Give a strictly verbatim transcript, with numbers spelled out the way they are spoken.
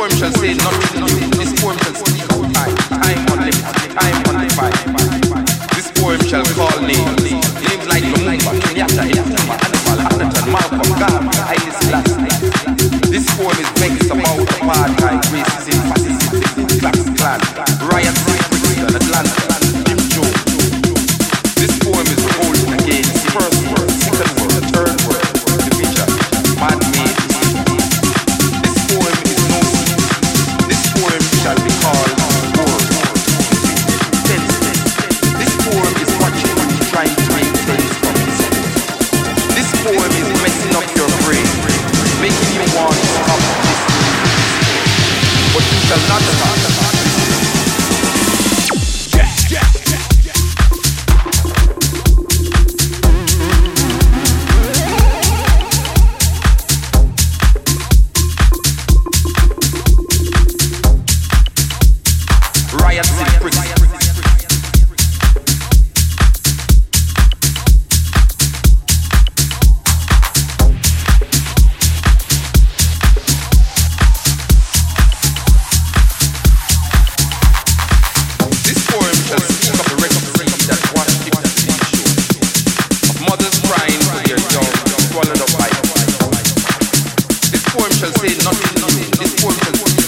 poem shall say nothing new. This poem shall speak of time, time unlimited, time undefined. This poem shall call names, names like Lumumba, Kenyatta, Nkrumah, Hannibal, Hamilton, Malcolm, Garvey, Haile Selassie. This poem is vexed about apartheid, racism, fascism, Ku Klux Klan, riots in Brixton, Atlanta, Jim Jones. This poem is revolting against first world, second world, third world, division, man-made. This poem is no secret. This poem shall be called word. This poem is watching you trying to make sense from it. This poem is messing up your brain, making you want to stop listening. But you shall not stop. This poem shall say nothing new. This poem shall